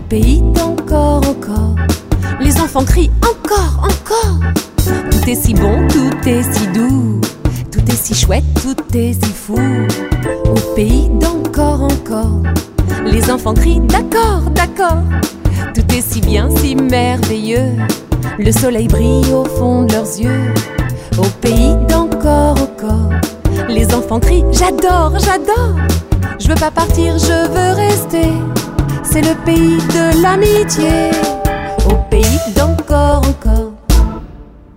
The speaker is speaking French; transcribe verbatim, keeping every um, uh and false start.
pays d'encore, encore. Les enfants crient encore, encore. Tout est si bon, tout est si doux. Tout est si chouette, tout est si fou. Au pays d'encore, encore. Les enfants crient d'accord, d'accord. Tout est si bien, si merveilleux. Le soleil brille au fond de leurs yeux. Au pays d'encore, encore. Les enfants crient j'adore, j'adore. Je veux pas partir, je veux rester. C'est le pays de l'amitié. Au pays d'encore, encore.